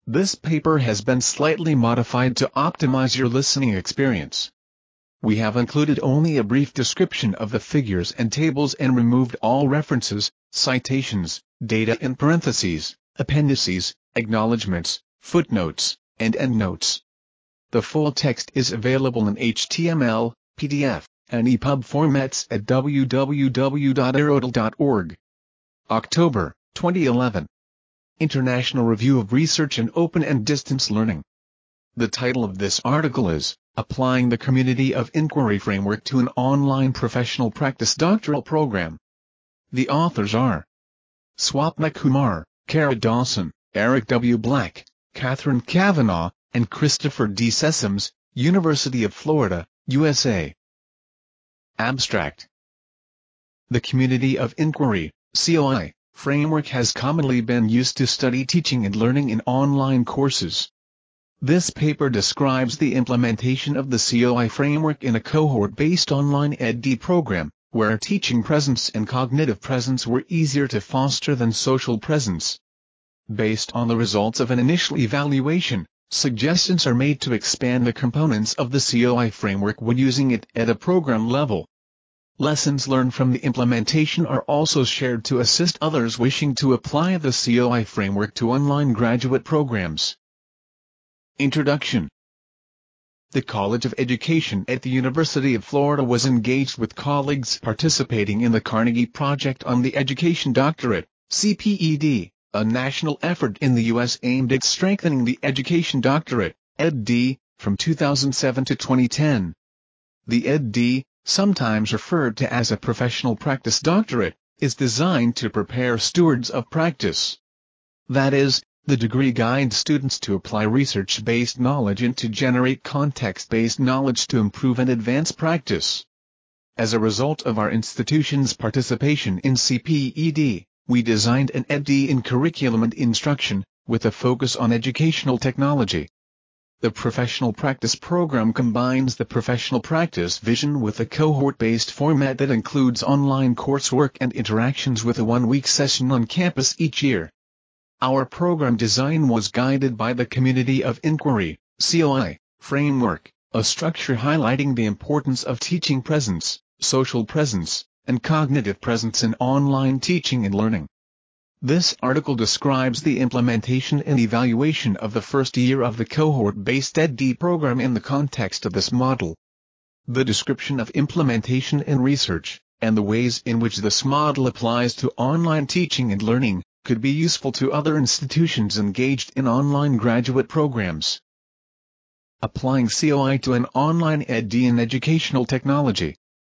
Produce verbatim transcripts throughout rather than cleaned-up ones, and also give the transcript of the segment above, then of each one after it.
This paper has been slightly modified to optimize your listening experience. We have included only a brief description of the figures and tables and removed all references, citations, data in parentheses, appendices, acknowledgments, footnotes, and endnotes. The full text is available in H T M L, P D F, and E P U B formats at w w w dot aerodl dot org. October, twenty eleven. International Review of Research in Open and Distance Learning. The title of this article is, Applying the Community of Inquiry Framework to an Online Professional Practice Doctoral Program. The authors are Swapna Kumar, Kara Dawson, Eric W. Black, Catherine Kavanaugh, and Christopher D. Sessoms, University of Florida, U S A. Abstract. The Community of Inquiry, C O I, framework has commonly been used to study teaching and learning in online courses. This paper describes the implementation of the C O I framework in a cohort-based online Ed-D program, where teaching presence and cognitive presence were easier to foster than social presence. Based on the results of an initial evaluation, suggestions are made to expand the components of the C O I framework when using it at a program level. Lessons learned from the implementation are also shared to assist others wishing to apply the C O I framework to online graduate programs. Introduction. The College of Education at the University of Florida was engaged with colleagues participating in the Carnegie Project on the Education Doctorate, C P E D, a national effort in the U S aimed at strengthening the Education Doctorate, Ed-D, from two thousand seven to twenty ten. The Ed-D, sometimes referred to as a Professional Practice Doctorate, is designed to prepare stewards of practice. That is, the degree guides students to apply research-based knowledge and to generate context-based knowledge to improve and advance practice. As a result of our institution's participation in C P E D, we designed an Ed-D in curriculum and instruction, with a focus on educational technology. The Professional Practice program combines the professional practice vision with a cohort-based format that includes online coursework and interactions with a one-week session on campus each year. Our program design was guided by the Community of Inquiry, C O I, framework, a structure highlighting the importance of teaching presence, social presence, and cognitive presence in online teaching and learning. This article describes the implementation and evaluation of the first year of the cohort-based Ed-D program in the context of this model. The description of implementation and research, and the ways in which this model applies to online teaching and learning, could be useful to other institutions engaged in online graduate programs. Applying C O I to an online Ed-D in educational technology.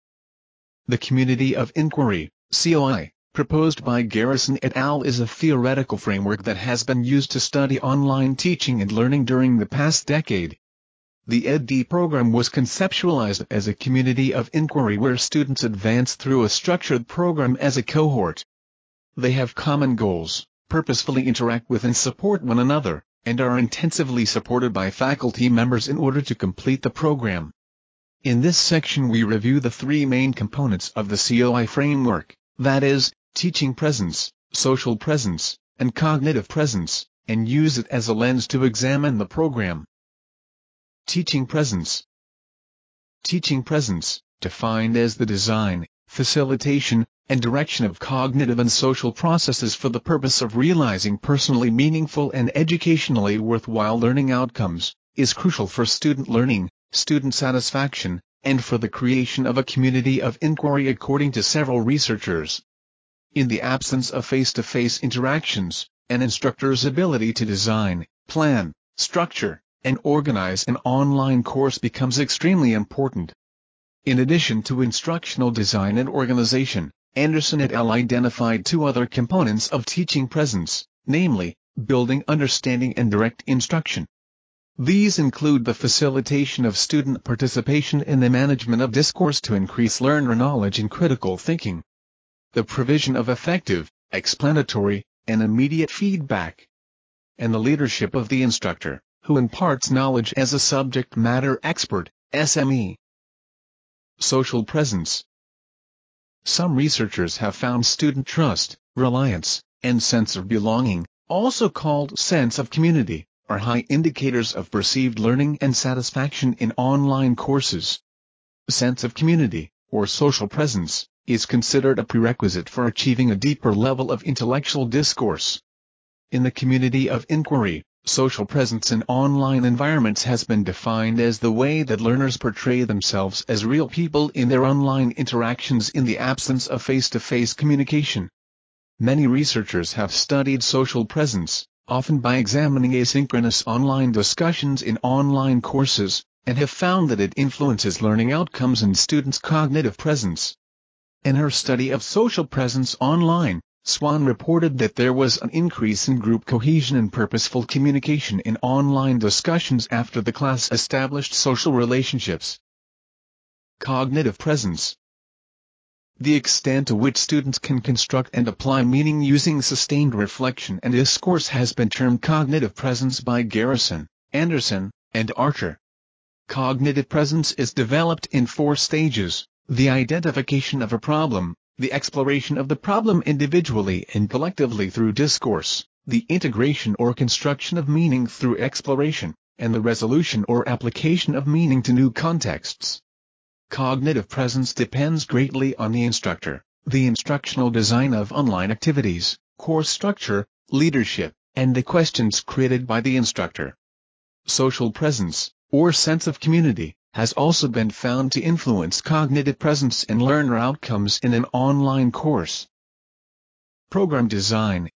The Community of Inquiry, C O I, proposed by Garrison et al. Is a theoretical framework that has been used to study online teaching and learning during the past decade. The Ed-D program was conceptualized as a community of inquiry where students advance through a structured program as a cohort. They have common goals, purposefully interact with and support one another, and are intensively supported by faculty members in order to complete the program. In this section we review the three main components of the C O I framework, that is, teaching presence, social presence, and cognitive presence, and use it as a lens to examine the program. Teaching presence. Teaching presence, defined as the design, facilitation, and direction of cognitive and social processes for the purpose of realizing personally meaningful and educationally worthwhile learning outcomes, is crucial for student learning, student satisfaction, and for the creation of a community of inquiry according to several researchers. In the absence of face-to-face interactions, an instructor's ability to design, plan, structure, and organize an online course becomes extremely important. In addition to instructional design and organization, Anderson et al. Identified two other components of teaching presence, namely, building understanding and direct instruction. These include the facilitation of student participation in the management of discourse to increase learner knowledge and critical thinking, the provision of effective, explanatory, and immediate feedback, and the leadership of the instructor, who imparts knowledge as a subject matter expert, S M E. Social presence. Some researchers have found student trust, reliance, and sense of belonging, also called sense of community, are high indicators of perceived learning and satisfaction in online courses. Sense of community, or social presence, is considered a prerequisite for achieving a deeper level of intellectual discourse. In the community of inquiry, social presence in online environments has been defined as the way that learners portray themselves as real people in their online interactions in the absence of face-to-face communication. Many researchers have studied social presence, often by examining asynchronous online discussions in online courses, and have found that it influences learning outcomes and students' cognitive presence. In her study of social presence online, Swan reported that there was an increase in group cohesion and purposeful communication in online discussions after the class established social relationships. Cognitive presence. The extent to which students can construct and apply meaning using sustained reflection and discourse has been termed cognitive presence by Garrison, Anderson, and Archer. Cognitive presence is developed in four stages: the identification of a problem, the exploration of the problem individually and collectively through discourse, the integration or construction of meaning through exploration, and the resolution or application of meaning to new contexts. Cognitive presence depends greatly on the instructor, the instructional design of online activities, course structure, leadership, and the questions created by the instructor. Social presence, or sense of community, has also been found to influence cognitive presence and learner outcomes in an online course. Program design.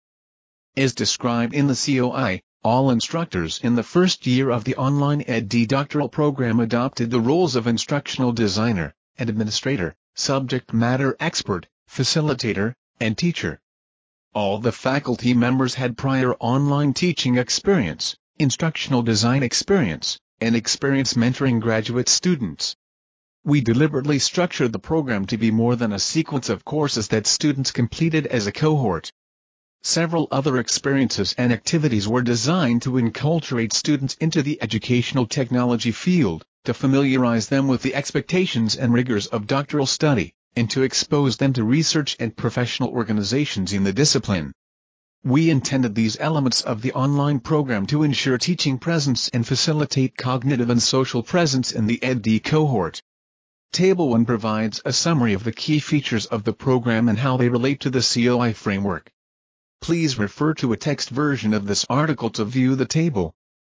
As described in the C O I, all instructors in the first year of the Online Ed D doctoral program adopted the roles of instructional designer, administrator, subject matter expert, facilitator, and teacher. All the faculty members had prior online teaching experience, instructional design experience, and experience mentoring graduate students. We deliberately structured the program to be more than a sequence of courses that students completed as a cohort. Several other experiences and activities were designed to enculturate students into the educational technology field, to familiarize them with the expectations and rigors of doctoral study, and to expose them to research and professional organizations in the discipline. We intended these elements of the online program to ensure teaching presence and facilitate cognitive and social presence in the Ed D cohort. Table one provides a summary of the key features of the program and how they relate to the C O I framework. Please refer to a text version of this article to view the table.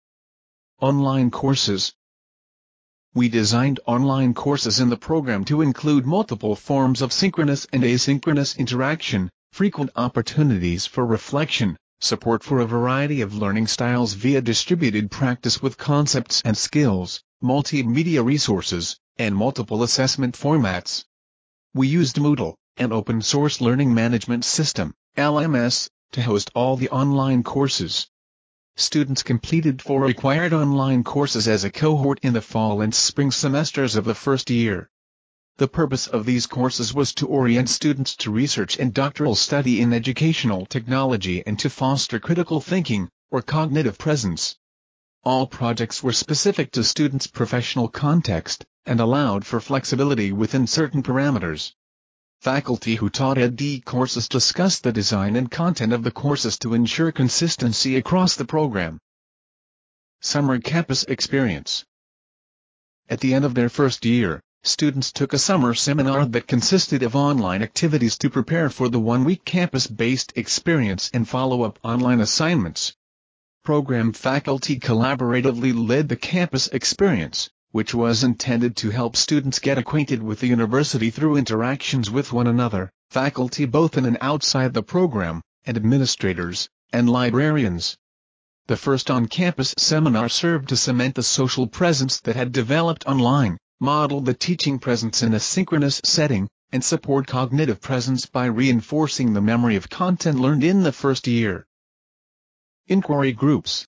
Online courses. We designed online courses in the program to include multiple forms of synchronous and asynchronous interaction, frequent opportunities for reflection, support for a variety of learning styles via distributed practice with concepts and skills, multimedia resources, and multiple assessment formats. We used Moodle, an open-source learning management system, L M S, to host all the online courses. Students completed four required online courses as a cohort in the fall and spring semesters of the first year. The purpose of these courses was to orient students to research and doctoral study in educational technology and to foster critical thinking, or cognitive presence. All projects were specific to students' professional context, and allowed for flexibility within certain parameters. Faculty who taught Ed D courses discussed the design and content of the courses to ensure consistency across the program. Summer Campus Experience. At the end of their first year, students took a summer seminar that consisted of online activities to prepare for the one-week campus-based experience and follow-up online assignments. Program faculty collaboratively led the campus experience, which was intended to help students get acquainted with the university through interactions with one another, faculty both in and outside the program, and administrators, and librarians. The first on-campus seminar served to cement the social presence that had developed online, model the teaching presence in a synchronous setting, and support cognitive presence by reinforcing the memory of content learned in the first year. Inquiry groups.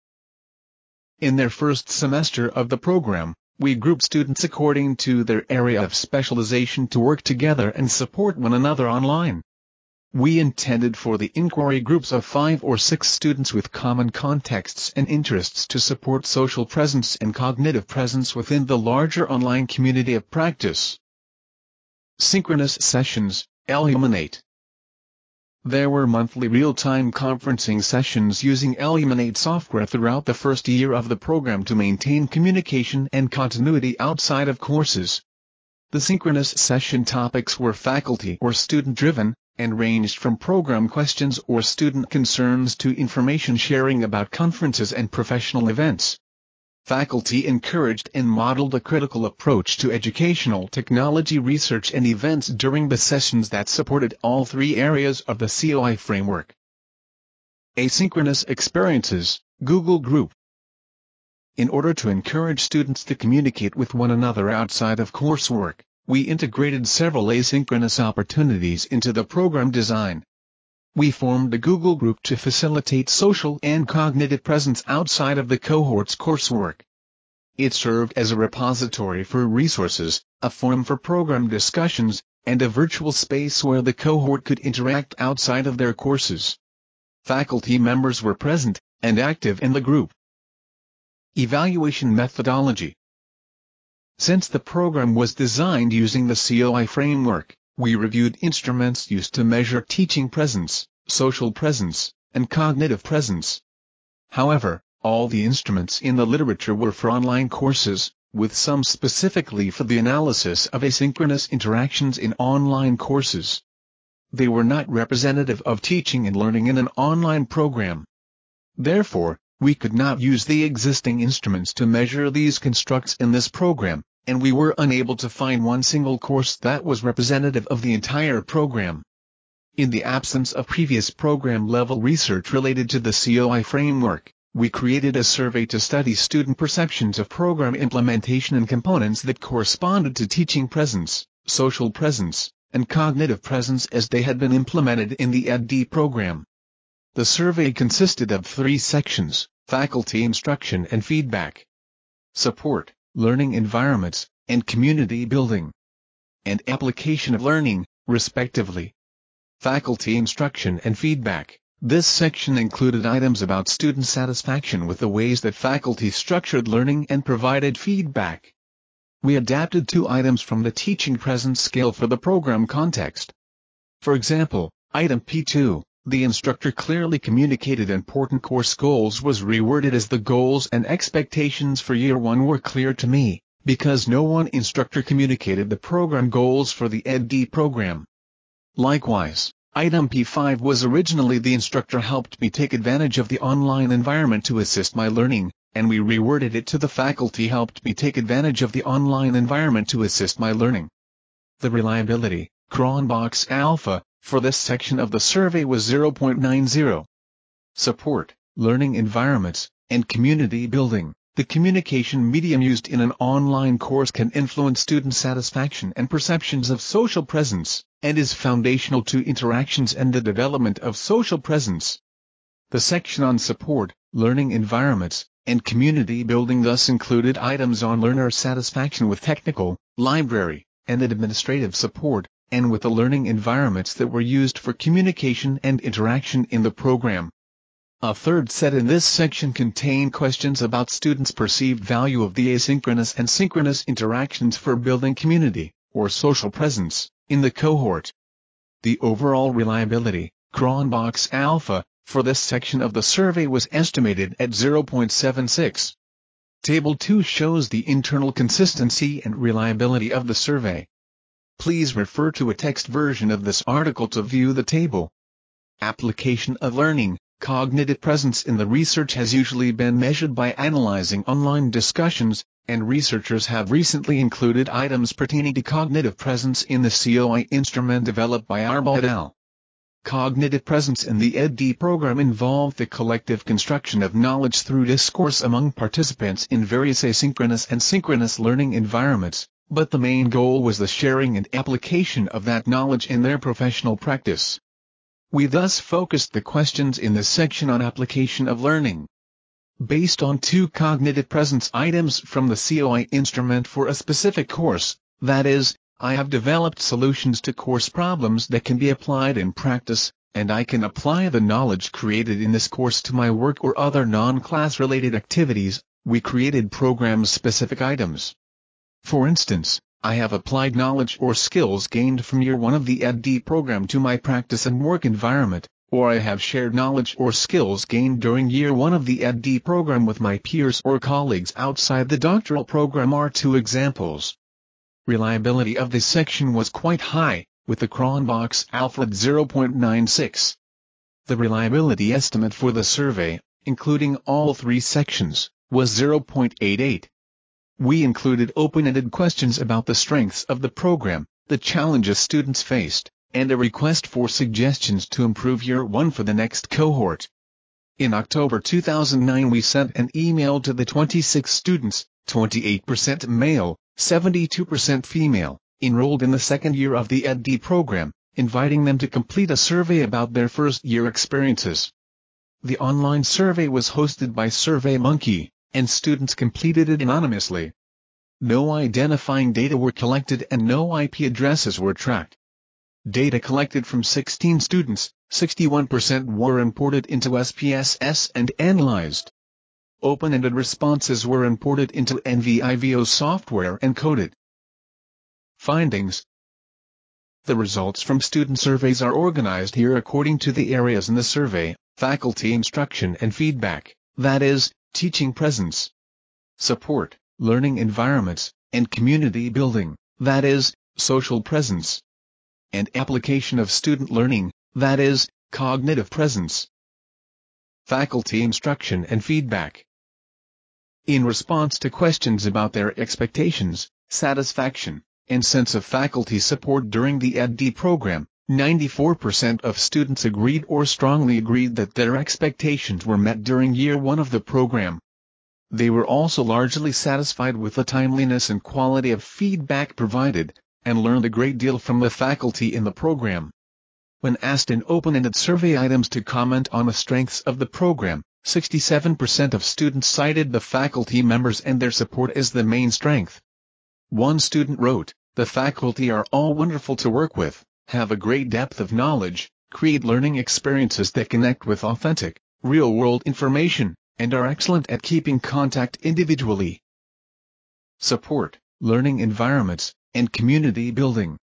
In their first semester of the program, we grouped students according to their area of specialization to work together and support one another online. We intended for the inquiry groups of five or six students with common contexts and interests to support social presence and cognitive presence within the larger online community of practice. Synchronous sessions, Illuminate. There were monthly real-time conferencing sessions using Elluminate software throughout the first year of the program to maintain communication and continuity outside of courses. The synchronous session topics were faculty or student-driven, and ranged from program questions or student concerns to information sharing about conferences and professional events. Faculty encouraged and modeled a critical approach to educational technology research and events during the sessions that supported all three areas of the C O I framework. Asynchronous experiences, Google Group. In order to encourage students to communicate with one another outside of coursework, we integrated several asynchronous opportunities into the program design. We formed a Google Group to facilitate social and cognitive presence outside of the cohort's coursework. It served as a repository for resources, a forum for program discussions, and a virtual space where the cohort could interact outside of their courses. Faculty members were present and active in the group. Evaluation methodology. Since the program was designed using the C O I framework, we reviewed instruments used to measure teaching presence, social presence, and cognitive presence. However, all the instruments in the literature were for online courses, with some specifically for the analysis of asynchronous interactions in online courses. They were not representative of teaching and learning in an online program. Therefore, we could not use the existing instruments to measure these constructs in this program, and we were unable to find one single course that was representative of the entire program. In the absence of previous program-level research related to the C O I framework, we created a survey to study student perceptions of program implementation and components that corresponded to teaching presence, social presence, and cognitive presence as they had been implemented in the E D D program. The survey consisted of three sections: faculty instruction and feedback, support, learning environments, and community building, and application of learning, respectively. Faculty instruction and feedback. This section included items about student satisfaction with the ways that faculty structured learning and provided feedback. We adapted two items from the teaching presence scale for the program context. For example, item P two, the instructor clearly communicated important course goals, was reworded as the goals and expectations for year one were clear to me, because no one instructor communicated the program goals for the E D D program. Likewise, item P five was originally the instructor helped me take advantage of the online environment to assist my learning, and we reworded it to the faculty helped me take advantage of the online environment to assist my learning. The reliability, Cronbach's alpha, for this section of the survey was zero point nine zero. Support, learning environments, and community building. The communication medium used in an online course can influence student satisfaction and perceptions of social presence, and is foundational to interactions and the development of social presence. The section on support, learning environments, and community building thus included items on learner satisfaction with technical, library, and administrative support, and with the learning environments that were used for communication and interaction in the program. A third set in this section contained questions about students' perceived value of the asynchronous and synchronous interactions for building community, or social presence, in the cohort. The overall reliability, Cronbach's alpha, for this section of the survey was estimated at zero point seven six. Table two shows the internal consistency and reliability of the survey. Please refer to a text version of this article to view the table. Application of learning. Cognitive presence in the research has usually been measured by analyzing online discussions, and researchers have recently included items pertaining to cognitive presence in the C O I instrument developed by Arbaugh et al. Cognitive presence in the E D D program involved the collective construction of knowledge through discourse among participants in various asynchronous and synchronous learning environments, but the main goal was the sharing and application of that knowledge in their professional practice. We thus focused the questions in this section on application of learning. Based on two cognitive presence items from the C O I instrument for a specific course, that is, I have developed solutions to course problems that can be applied in practice, and I can apply the knowledge created in this course to my work or other non-class related activities. We created program-specific items. For instance, I have applied knowledge or skills gained from year one of the E D program to my practice and work environment, or I have shared knowledge or skills gained during year one of the E D program with my peers or colleagues outside the doctoral program are two examples. Reliability of this section was quite high, with the Cronbach's Alfred zero point nine six. The reliability estimate for the survey, including all three sections, was zero point eight eight. We included open-ended questions about the strengths of the program, the challenges students faced, and a request for suggestions to improve year one for the next cohort. In October two thousand nine we sent an email to the twenty-six students, twenty-eight percent male, seventy-two percent female, enrolled in the second year of the E D program, inviting them to complete a survey about their first-year experiences. The online survey was hosted by SurveyMonkey, and students completed it anonymously. No identifying data were collected and no I P addresses were tracked. Data collected from sixteen students, sixty-one percent were imported into S P S S and analyzed. Open-ended responses were imported into N V I V O software and coded. Findings. The results from student surveys are organized here according to the areas in the survey: faculty instruction and feedback, that is, teaching presence; support, learning environments, and community building, that is, social presence; and application of student learning, that is, cognitive presence. Faculty instruction and feedback. In response to questions about their expectations, satisfaction, and sense of faculty support during the E D program, ninety-four percent of students agreed or strongly agreed that their expectations were met during year one of the program. They were also largely satisfied with the timeliness and quality of feedback provided, and learned a great deal from the faculty in the program. When asked in open-ended survey items to comment on the strengths of the program, sixty-seven percent of students cited the faculty members and their support as the main strength. One student wrote, "The faculty are all wonderful to work with, have a great depth of knowledge, create learning experiences that connect with authentic, real-world information, and are excellent at keeping contact individually." Support, learning environments, and community building.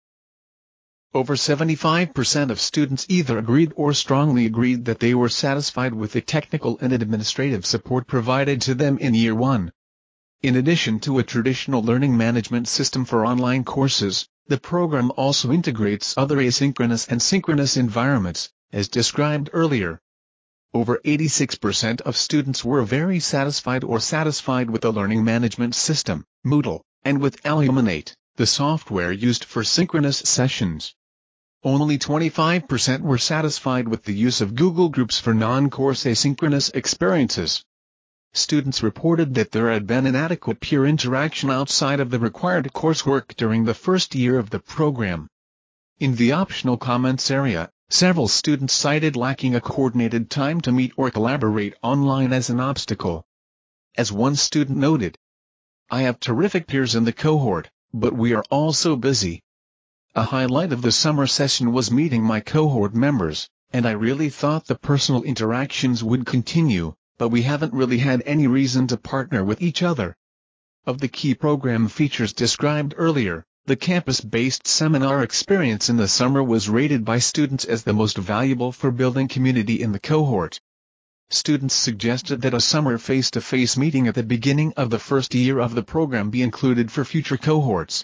Over seventy-five percent of students either agreed or strongly agreed that they were satisfied with the technical and administrative support provided to them in year one. In addition to a traditional learning management system for online courses, the program also integrates other asynchronous and synchronous environments, as described earlier. Over eighty-six percent of students were very satisfied or satisfied with the learning management system, Moodle, and with Elluminate, the software used for synchronous sessions. Only twenty-five percent were satisfied with the use of Google Groups for non-course asynchronous experiences. Students reported that there had been inadequate peer interaction outside of the required coursework during the first year of the program. In the optional comments area, several students cited lacking a coordinated time to meet or collaborate online as an obstacle. As one student noted, "I have terrific peers in the cohort, but we are all so busy. A highlight of the summer session was meeting my cohort members, and I really thought the personal interactions would continue, but we haven't really had any reason to partner with each other." Of the key program features described earlier, the campus-based seminar experience in the summer was rated by students as the most valuable for building community in the cohort. Students suggested that a summer face-to-face meeting at the beginning of the first year of the program be included for future cohorts.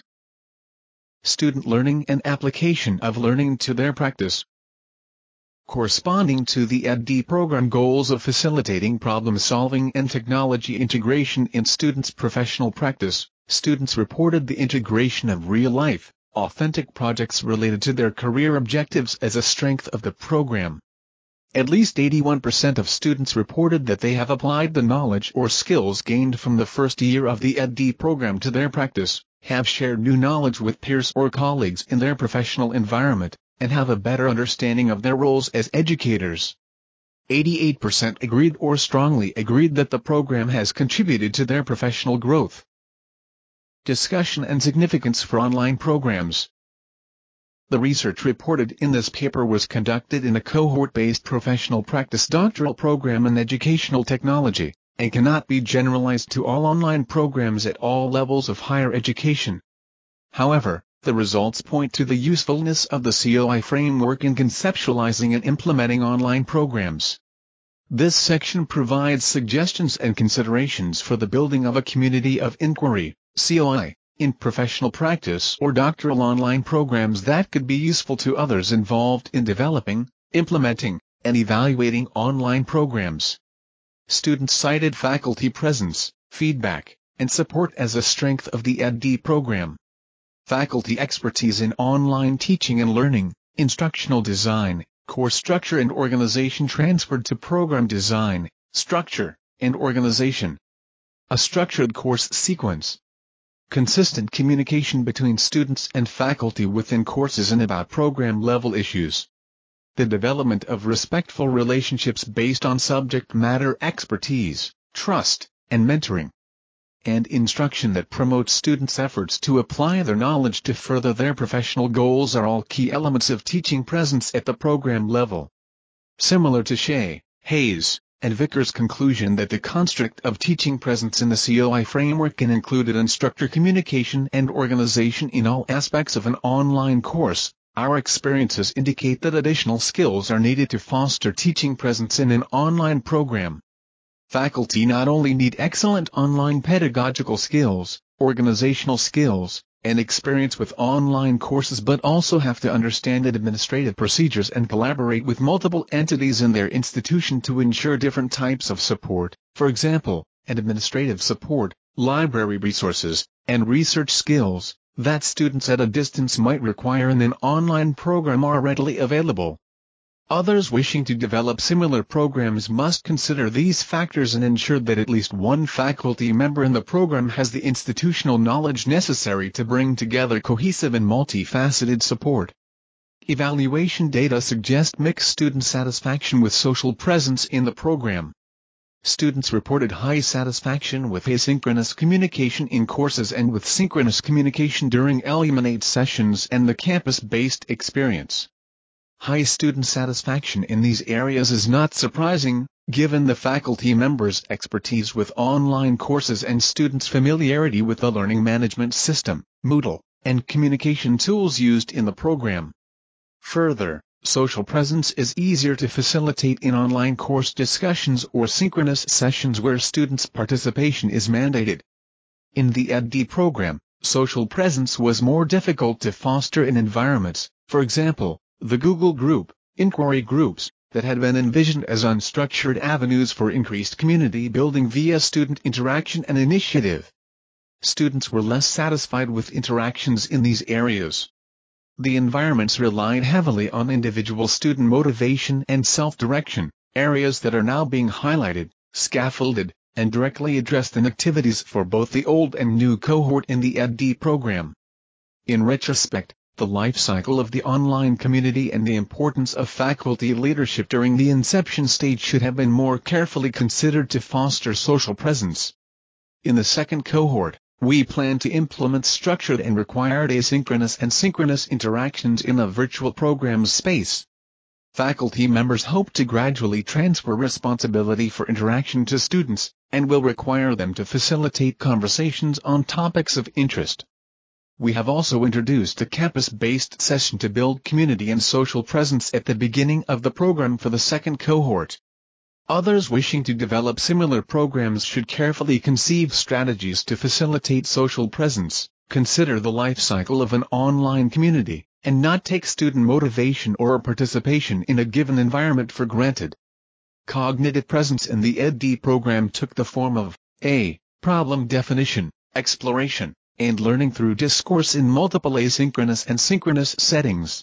Student learning and application of learning to their practice. Corresponding to the E D program goals of facilitating problem-solving and technology integration in students' professional practice, students reported the integration of real-life, authentic projects related to their career objectives as a strength of the program. At least eighty-one percent of students reported that they have applied the knowledge or skills gained from the first year of the E D program to their practice, have shared new knowledge with peers or colleagues in their professional environment, and have a better understanding of their roles as educators. eighty-eight percent agreed or strongly agreed that the program has contributed to their professional growth. Discussion and significance for online programs. The research reported in this paper was conducted in a cohort-based professional practice doctoral program in educational technology, and cannot be generalized to all online programs at all levels of higher education. However, the results point to the usefulness of the C O I framework in conceptualizing and implementing online programs. This section provides suggestions and considerations for the building of a community of inquiry, C O I, in professional practice or doctoral online programs that could be useful to others involved in developing, implementing, and evaluating online programs. Students cited faculty presence, feedback, and support as a strength of the E D program. Faculty expertise in online teaching and learning, instructional design, course structure and organization transferred to program design, structure, and organization. A structured course sequence. Consistent communication between students and faculty within courses and about program-level issues. The development of respectful relationships based on subject matter expertise, trust, and mentoring. And instruction that promotes students' efforts to apply their knowledge to further their professional goals are all key elements of teaching presence at the program level. Similar to Shea, Hayes, and Vickers' conclusion that the construct of teaching presence in the C O I framework can include instructor communication and organization in all aspects of an online course, our experiences indicate that additional skills are needed to foster teaching presence in an online program. Faculty not only need excellent online pedagogical skills, organizational skills, and experience with online courses but also have to understand administrative procedures and collaborate with multiple entities in their institution to ensure different types of support, for example, administrative support, library resources, and research skills, that students at a distance might require in an online program are readily available. Others wishing to develop similar programs must consider these factors and ensure that at least one faculty member in the program has the institutional knowledge necessary to bring together cohesive and multifaceted support. Evaluation data suggest mixed student satisfaction with social presence in the program. Students reported high satisfaction with asynchronous communication in courses and with synchronous communication during Elluminate sessions and the campus-based experience. High student satisfaction in these areas is not surprising, given the faculty members' expertise with online courses and students' familiarity with the learning management system, Moodle, and communication tools used in the program. Further, social presence is easier to facilitate in online course discussions or synchronous sessions where students' participation is mandated. In the E D program, social presence was more difficult to foster in environments, for example, the Google Group, inquiry groups, that had been envisioned as unstructured avenues for increased community building via student interaction and initiative. Students were less satisfied with interactions in these areas. The environments relied heavily on individual student motivation and self-direction, areas that are now being highlighted, scaffolded, and directly addressed in activities for both the old and new cohort in the E D program. In retrospect, the life cycle of the online community and the importance of faculty leadership during the inception stage should have been more carefully considered to foster social presence. In the second cohort, we plan to implement structured and required asynchronous and synchronous interactions in a virtual programs space. Faculty members hope to gradually transfer responsibility for interaction to students, and will require them to facilitate conversations on topics of interest. We have also introduced a campus-based session to build community and social presence at the beginning of the program for the second cohort. Others wishing to develop similar programs should carefully conceive strategies to facilitate social presence, consider the life cycle of an online community, and not take student motivation or participation in a given environment for granted. Cognitive presence in the E D program took the form of A. Problem definition, exploration, and learning through discourse in multiple asynchronous and synchronous settings.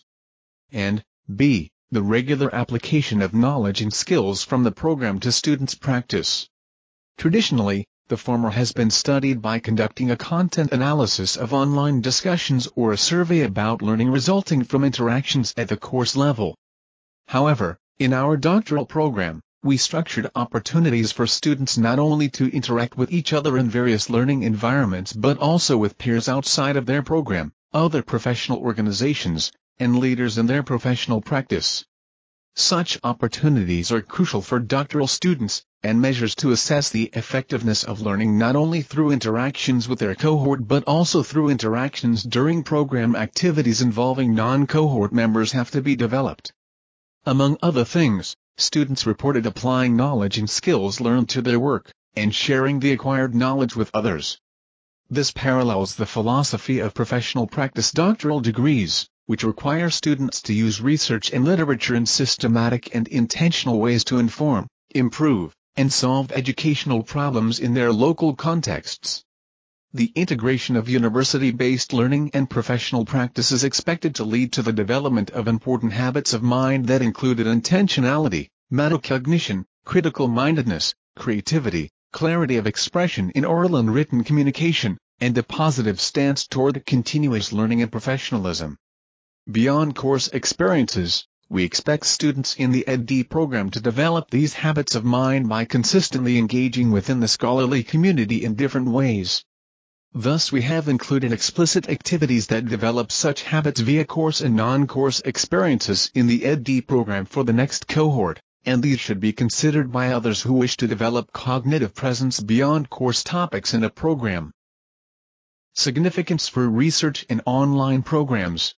And B. The regular application of knowledge and skills from the program to students' practice. Traditionally, the former has been studied by conducting a content analysis of online discussions or a survey about learning resulting from interactions at the course level. However, in our doctoral program, we structured opportunities for students not only to interact with each other in various learning environments but also with peers outside of their program, other professional organizations, and leaders in their professional practice. Such opportunities are crucial for doctoral students, and measures to assess the effectiveness of learning not only through interactions with their cohort but also through interactions during program activities involving non-cohort members have to be developed. Among other things, students reported applying knowledge and skills learned to their work, and sharing the acquired knowledge with others. This parallels the philosophy of professional practice doctoral degrees, which require students to use research and literature in systematic and intentional ways to inform, improve, and solve educational problems in their local contexts. The integration of university-based learning and professional practice is expected to lead to the development of important habits of mind that included intentionality, metacognition, critical mindedness, creativity, clarity of expression in oral and written communication, and a positive stance toward continuous learning and professionalism. Beyond course experiences, we expect students in the E D program to develop these habits of mind by consistently engaging within the scholarly community in different ways. Thus we have included explicit activities that develop such habits via course and non-course experiences in the E D program for the next cohort, and these should be considered by others who wish to develop cognitive presence beyond course topics in a program. Significance for research and online programs.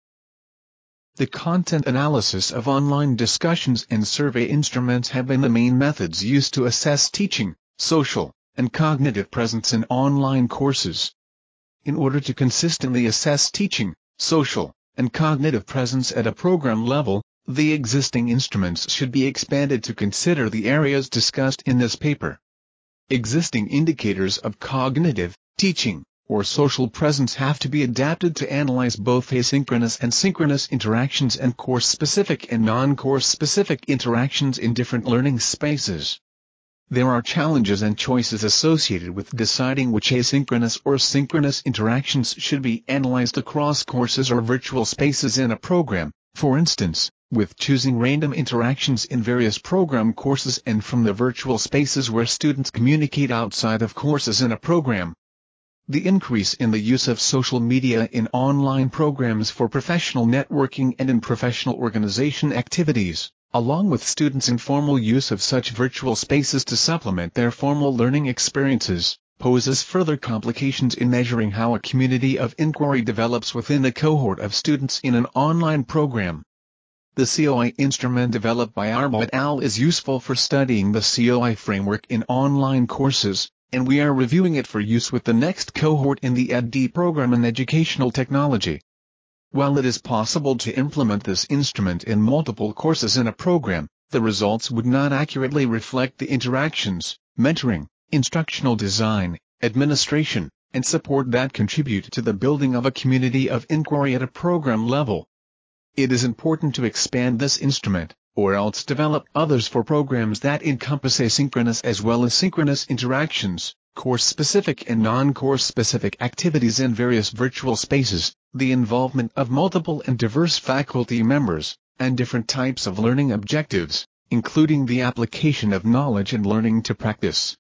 The content analysis of online discussions and survey instruments have been the main methods used to assess teaching, social, and cognitive presence in online courses. In order to consistently assess teaching, social, and cognitive presence at a program level, the existing instruments should be expanded to consider the areas discussed in this paper. Existing indicators of cognitive, teaching, or social presence have to be adapted to analyze both asynchronous and synchronous interactions and course-specific and non-course-specific interactions in different learning spaces. There are challenges and choices associated with deciding which asynchronous or synchronous interactions should be analyzed across courses or virtual spaces in a program, for instance, with choosing random interactions in various program courses and from the virtual spaces where students communicate outside of courses in a program. The increase in the use of social media in online programs for professional networking and in professional organization activities, along with students' informal use of such virtual spaces to supplement their formal learning experiences, poses further complications in measuring how a community of inquiry develops within a cohort of students in an online program. The C O I instrument developed by Arbaugh et al. Is useful for studying the C O I framework in online courses, and we are reviewing it for use with the next cohort in the E D program in educational technology. While it is possible to implement this instrument in multiple courses in a program, the results would not accurately reflect the interactions, mentoring, instructional design, administration, and support that contribute to the building of a community of inquiry at a program level. It is important to expand this instrument, or else develop others for programs that encompass asynchronous as well as synchronous interactions, course-specific and non-course-specific activities in various virtual spaces, the involvement of multiple and diverse faculty members, and different types of learning objectives, including the application of knowledge and learning to practice.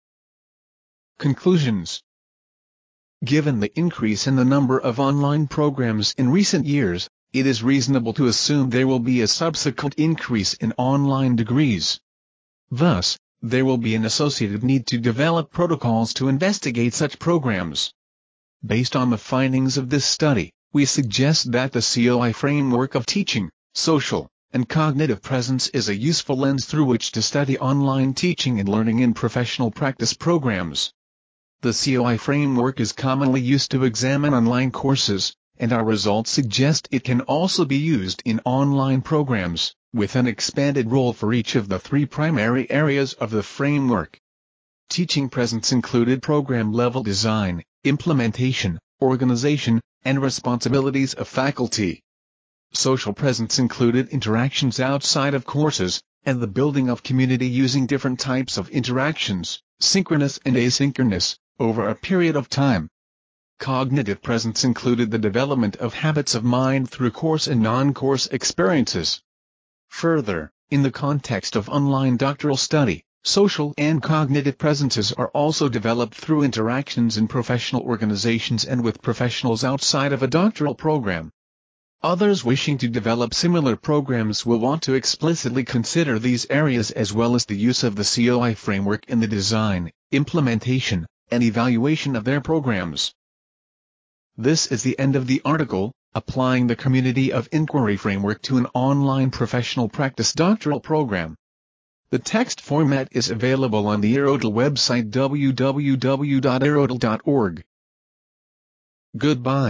Conclusions. Given the increase in the number of online programs in recent years, it is reasonable to assume there will be a subsequent increase in online degrees. Thus, there will be an associated need to develop protocols to investigate such programs. Based on the findings of this study, we suggest that the C O I framework of teaching, social, and cognitive presence is a useful lens through which to study online teaching and learning in professional practice programs. The C O I framework is commonly used to examine online courses, and our results suggest it can also be used in online programs, with an expanded role for each of the three primary areas of the framework. Teaching presence included program-level design, implementation, organization, and responsibilities of faculty. Social presence included interactions outside of courses, and the building of community using different types of interactions, synchronous and asynchronous, over a period of time. Cognitive presence included the development of habits of mind through course and non-course experiences. Further, in the context of online doctoral study, social and cognitive presences are also developed through interactions in professional organizations and with professionals outside of a doctoral program. Others wishing to develop similar programs will want to explicitly consider these areas as well as the use of the C O I framework in the design, implementation, and evaluation of their programs. This is the end of the article, Applying the Community of Inquiry Framework to an Online Professional Practice Doctoral Program. The text format is available on the Earodel website w w w dot earodel dot org. Goodbye.